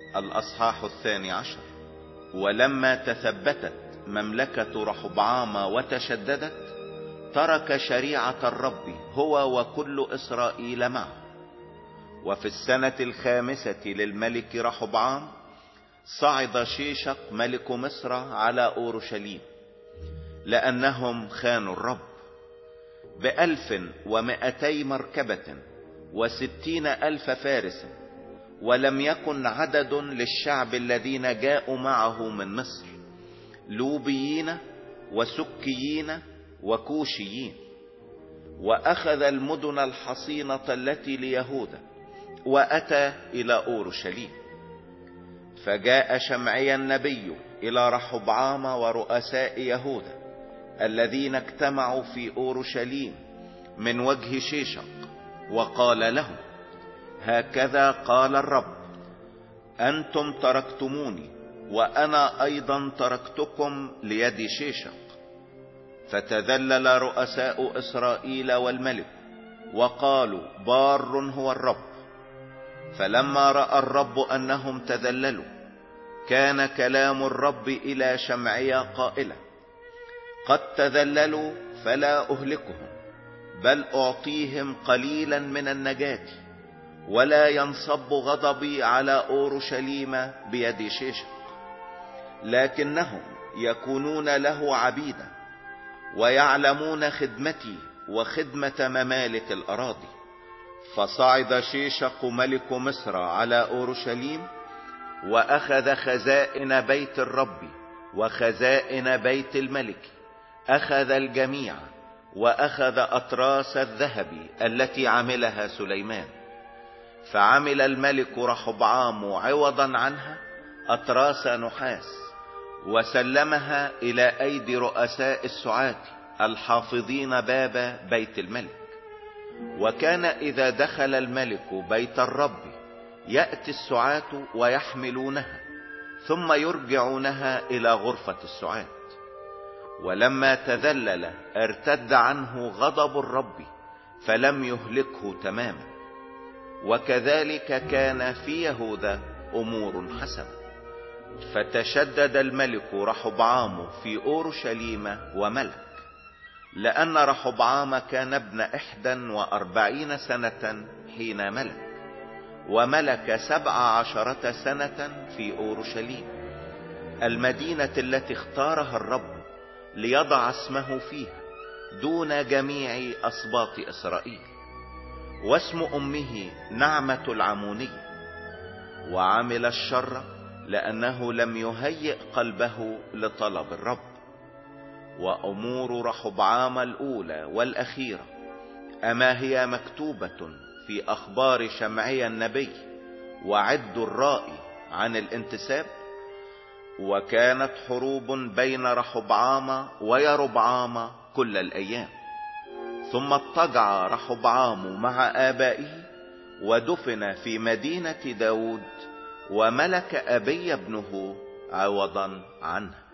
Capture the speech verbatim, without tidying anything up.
الأصحاح الثاني عشر. ولما تثبتت مملكة رحبعام وتشددت، ترك شريعة الرب هو وكل إسرائيل معه. وفي السنة الخامسة للملك رحبعام صعد شيشق ملك مصر على أورشليم، لأنهم خانوا الرب، بألف ومائتي مركبة وستين ألف فارس، ولم يكن عدد للشعب الذين جاءوا معه من مصر، لوبيين وسكيين وكوشيين. وأخذ المدن الحصينة التي ليهوذا وأتى إلى أورشليم. فجاء شمعي النبي إلى رحبعام ورؤساء يهوذا الذين اجتمعوا في أورشليم من وجه شيشق، وقال لهم: هكذا قال الرب: أنتم تركتموني وأنا أيضا تركتكم ليد شيشق. فتذلل رؤساء إسرائيل والملك وقالوا: بار هو الرب. فلما رأى الرب أنهم تذللوا، كان كلام الرب إلى شمعي قائلا: قد تذللوا فلا أهلكهم، بل أعطيهم قليلا من النجاة، ولا ينصب غضبي على أورشليم بيد شيشق، لكنهم يكونون له عبيدا، ويعلمون خدمتي وخدمة ممالك الأراضي. فصعد شيشق ملك مصر على أورشليم، وأخذ خزائن بيت الرب وخزائن بيت الملك، أخذ الجميع، وأخذ أطراس الذهب التي عملها سليمان. فعمل الملك رحبعام عوضا عنها أطراس نحاس، وسلمها إلى أيدي رؤساء السعاة الحافظين باب بيت الملك. وكان إذا دخل الملك بيت الرب يأتي السعاة ويحملونها، ثم يرجعونها إلى غرفة السعاة. ولما تذلل ارتد عنه غضب الرب، فلم يهلكه تماما. وكذلك كان في يهوذا أمور حسنة. فتشدد الملك رحبعام في أورشليم وملك، لأن رحبعام كان ابن إحدى وأربعين سنة حين ملك، وملك سبع عشرة سنة في أورشليم، المدينة التي اختارها الرب ليضع اسمه فيها دون جميع أسباط إسرائيل. واسم أمه نعمة العمونية. وعمل الشر لأنه لم يهيئ قلبه لطلب الرب. وأمور رحبعام الأولى والأخيرة أما هي مكتوبة في أخبار شمعي النبي وعد الرائي عن الانتساب. وكانت حروب بين رحبعام ويربعام كل الأيام. ثم اضطجع رحبعام مع آبائه ودفن في مدينة داود، وملك أبي ابنه عوضا عنه.